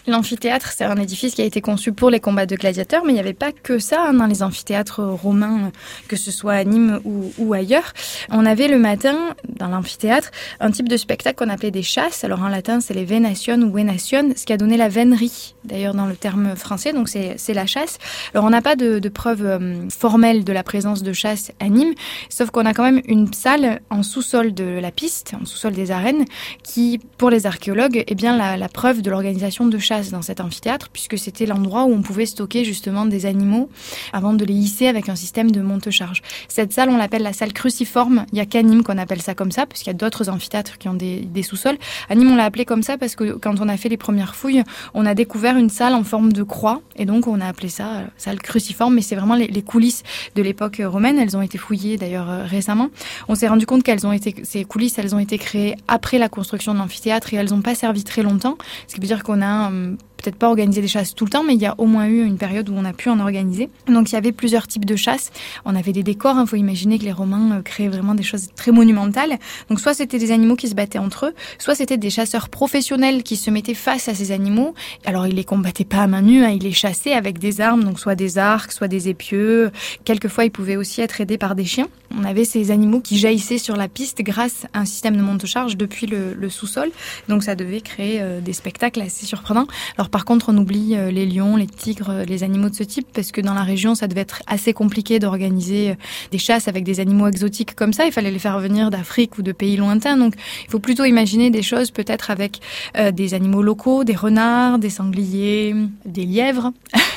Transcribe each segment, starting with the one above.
L'amphithéâtre, c'est un édifice qui a été conçu pour les combats de gladiateurs, mais il n'y avait pas que ça dans les amphithéâtres romains, que ce soit à Nîmes ou ailleurs. On avait le matin, dans l'amphithéâtre, un type de spectacle qu'on appelait des chasses. Alors en latin, c'est les venation ou venation, ce qui a donné la vénerie, d'ailleurs dans le terme français, donc c'est la chasse. Alors on n'a pas de preuve formelle de la présence de chasse à Nîmes, sauf qu'on a quand même une salle en sous-sol de la piste, en sous-sol des arènes, qui, pour les archéologues, est bien la preuve de l'organisation de chasse dans cet amphithéâtre, puisque c'était l'endroit où on pouvait stocker justement des animaux avant de les hisser avec un système de monte-charge. Cette salle, on l'appelle la salle cruciforme. Il n'y a qu'à Nîmes qu'on appelle ça comme ça, puisqu'il y a d'autres amphithéâtres qui ont des sous-sols. À Nîmes, on l'a appelé comme ça parce que quand on a fait les premières fouilles, on a découvert une salle en forme de croix, et donc on a appelé ça salle cruciforme, mais c'est vraiment les coulisses de l'époque romaine. Elles ont été fouillées d'ailleurs récemment. On s'est rendu compte ces coulisses, elles ont été créées après la construction de l'amphithéâtre et elles n'ont pas servi très longtemps, ce qui veut dire qu'on a peut-être pas organisé des chasses tout le temps, mais il y a au moins eu une période où on a pu en organiser. Donc il y avait plusieurs types de chasses. On avait des décors, il faut imaginer que les Romains créaient vraiment des choses très monumentales. Donc soit c'était des animaux qui se battaient entre eux, soit c'était des chasseurs professionnels qui se mettaient face à ces animaux. Alors ils les combattaient pas à main nue, ils les chassaient avec des armes, donc soit des arcs, soit des épieux. Quelquefois ils pouvaient aussi être aidés par des chiens. On avait ces animaux qui jaillissaient sur la piste grâce à un système de monte-charge depuis le sous-sol. Donc ça devait créer des spectacles assez surprenants. Alors par contre, on oublie les lions, les tigres, les animaux de ce type, parce que dans la région, ça devait être assez compliqué d'organiser des chasses avec des animaux exotiques comme ça. Il fallait les faire venir d'Afrique ou de pays lointains. Donc il faut plutôt imaginer des choses peut-être avec des animaux locaux, des renards, des sangliers, des lièvres,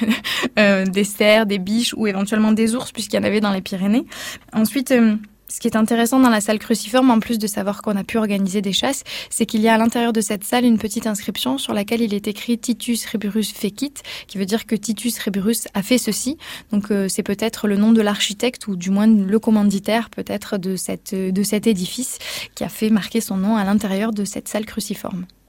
des cerfs, des biches ou éventuellement des ours, puisqu'il y en avait dans les Pyrénées. Ensuite, ce qui est intéressant dans la salle cruciforme, en plus de savoir qu'on a pu organiser des chasses, c'est qu'il y a à l'intérieur de cette salle une petite inscription sur laquelle il est écrit Titus Reburus fecit, qui veut dire que Titus Reburus a fait ceci. Donc c'est peut-être le nom de l'architecte ou du moins le commanditaire peut-être de cet édifice qui a fait marquer son nom à l'intérieur de cette salle cruciforme.